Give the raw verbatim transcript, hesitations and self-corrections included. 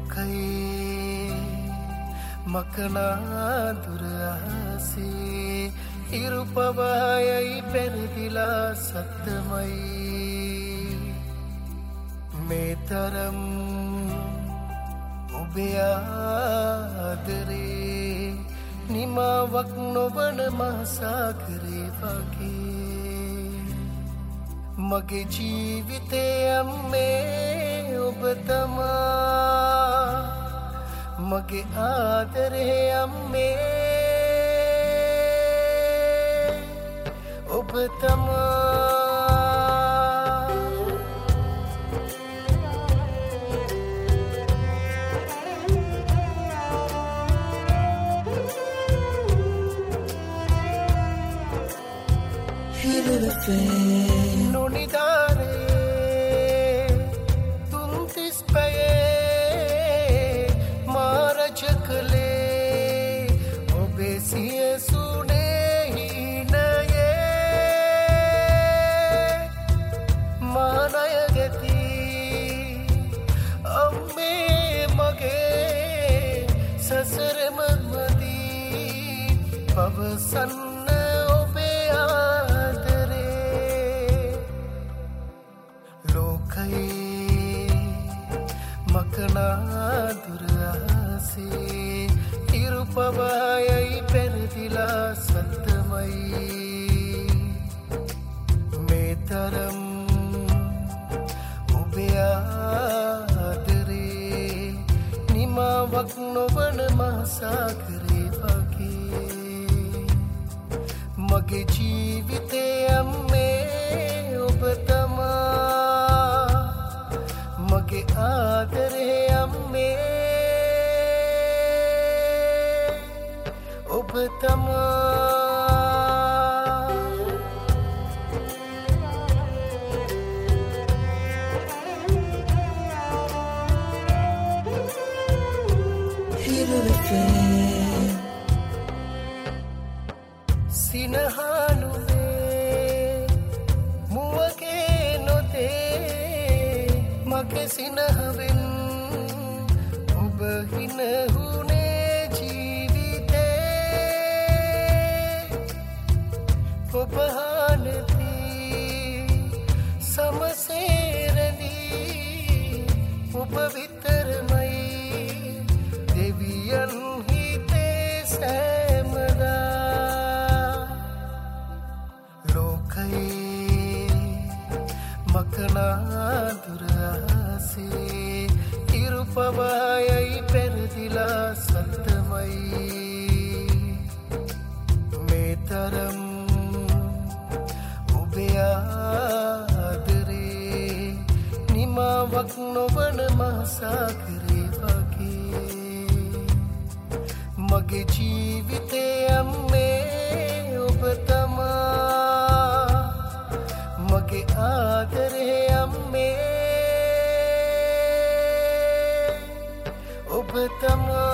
ලෝකයේ මකනා දුර අහසේ ඉරු පවායයි පෙරදිලා සත්තමයි මේ තරම් ඔබේ ආදරේ නිමාවක් නොවන මහසාගරේ වගේ මගේ ජීවිතේ අම්මේ ඔබ තමා මගේ ආදරේ අම්මේ ඔබ තමා නොනිදාරේ තුන්තිස් පැයේ මාරජකලේ ඔබේ සියසුනේ හිනයේ මානයගති අම්මේ මගේ සසරම මදී පවසන්න මකනා දුර අහසේ ඉරු පවායයි පෙරදිලා සත්තමයි මේ තරම් ඔබේ ආදරේ නිමාවක් නොවන මහසාගරේ වගේ මගේ ජීවිතේ අම්මේ ඔබ තමා මගේ ආදරේ අම්මේ ඔබ තමා සිනහනුනේ මුවගේ නොදේ මගේ සිනහවෙන් ඔබ හිනහුනේ ජීවිතේ ඔබ හානති සමසේරදී ඔබ විතරමයි දෙවියන් හිතේ සෑමදා ලෝකයේ මකනා දුර අහසේ ඉරු පවායයි පෙරදිලා සත්තමයි මේ තරම් ඔබේ ආදරේ නිමාවක් නොවන මහසාගරේ වගේ මගේ ජීවිතේ අම්මේ ඔබ තමා මගේ ආදරේ අම්මේ ඔබ තමා